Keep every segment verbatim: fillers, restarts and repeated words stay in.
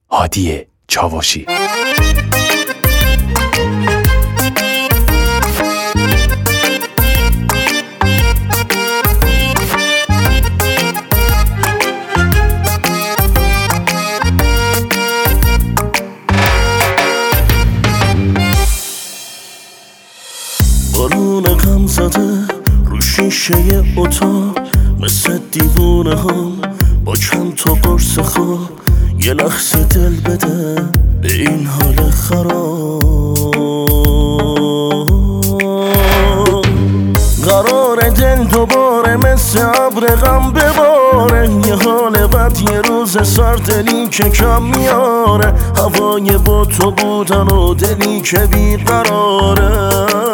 هادی چاوشی. بارون غم زده رو شیشه اتاق، مثل دیوونه هم با چند تا قرص خواب. یه لحظه دل بده به این حال خراب. قرار دل دوباره مثل ابر غم بباره، یه حال بد یه روز سردلی که کم میاره. هوای با تو بودن و دلی که بیقراره.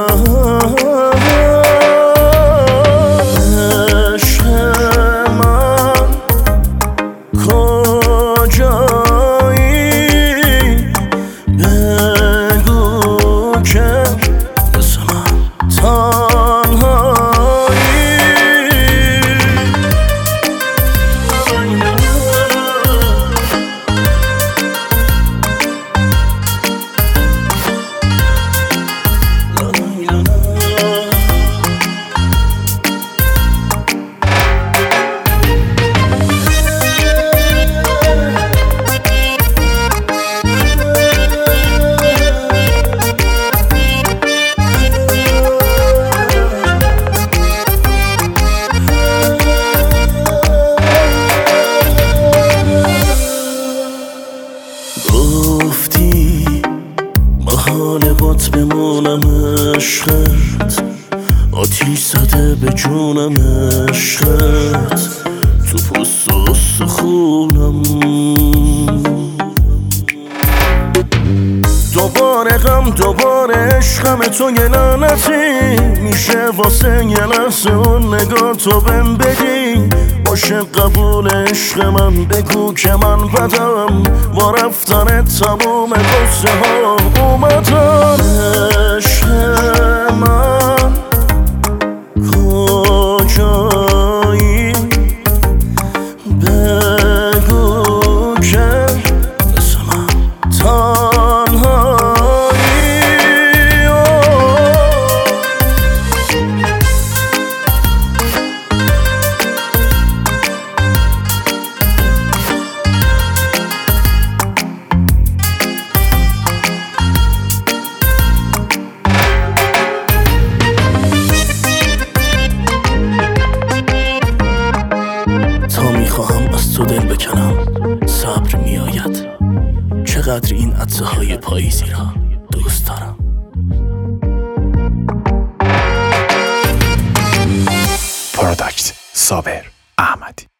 گفتی محاله بات بمونم عشقت، آتیش زده به جونم عشقت، تو پوست و استخونم. دوباره غم دوباره عشقم تو یه لعنتی میشه واسه یه لحظه اون نگاه تو بهم بدی. باشه قبول عشق من بگو که من بدم، با رفتن تموم قصه ها اومدم. عشق من کجایی بگو که مثل من تا میخواهم از تو دل بکنم صبر میآید. چقدر این عطسه های پاییزی را دوست دارم. پروداکت صابر احمدی.